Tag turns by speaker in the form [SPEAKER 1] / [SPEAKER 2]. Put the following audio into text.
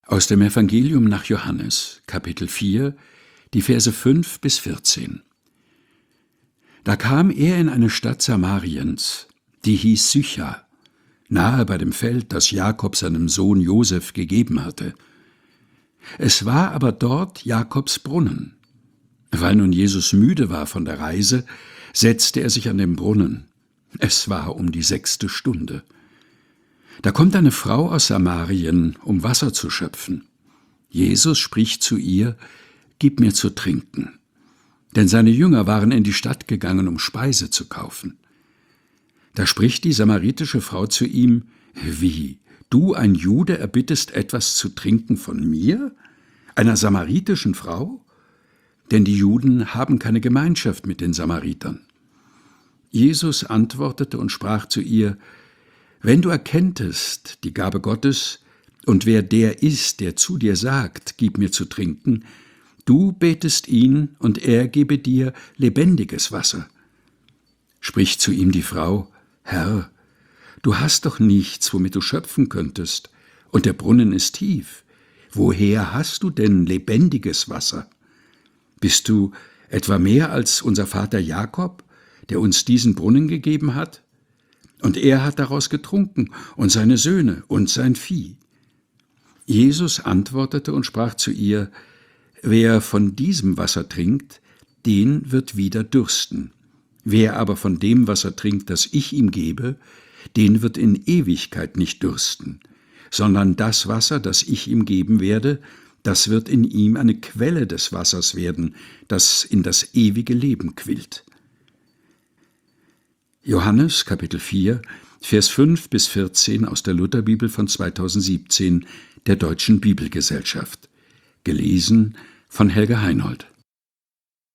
[SPEAKER 1] Aus dem Evangelium nach Johannes, Kapitel 4, die Verse 5 bis 14. Da kam er in eine Stadt Samariens, die hieß Sychar, nahe bei dem Feld, das Jakob seinem Sohn Josef gegeben hatte. Es war aber dort Jakobs Brunnen. Weil nun Jesus müde war von der Reise, setzte er sich an den Brunnen. Es war um die 6. Stunde. Da kommt eine Frau aus Samarien, um Wasser zu schöpfen. Jesus spricht zu ihr: Gib mir zu trinken. Denn seine Jünger waren in die Stadt gegangen, um Speise zu kaufen. Da spricht die samaritische Frau zu ihm: Wie, du, ein Jude, erbittest etwas zu trinken von mir, einer samaritischen Frau? Denn die Juden haben keine Gemeinschaft mit den Samaritern. Jesus antwortete und sprach zu ihr: Wenn du erkenntest die Gabe Gottes und wer der ist, der zu dir sagt, gib mir zu trinken, du betest ihn und er gebe dir lebendiges Wasser. Spricht zu ihm die Frau: Herr, du hast doch nichts, womit du schöpfen könntest, und der Brunnen ist tief. Woher hast du denn lebendiges Wasser? Bist du etwa mehr als unser Vater Jakob, der uns diesen Brunnen gegeben hat? Und er hat daraus getrunken, und seine Söhne und sein Vieh. Jesus antwortete und sprach zu ihr: Wer von diesem Wasser trinkt, den wird wieder dürsten. Wer aber von dem Wasser trinkt, das ich ihm gebe, den wird in Ewigkeit nicht dürsten, sondern das Wasser, das ich ihm geben werde, das wird in ihm eine Quelle des Wassers werden, das in das ewige Leben quillt. Johannes, Kapitel 4, Vers 5 bis 14 aus der Lutherbibel von 2017 der Deutschen Bibelgesellschaft. Gelesen von Helga Heinold.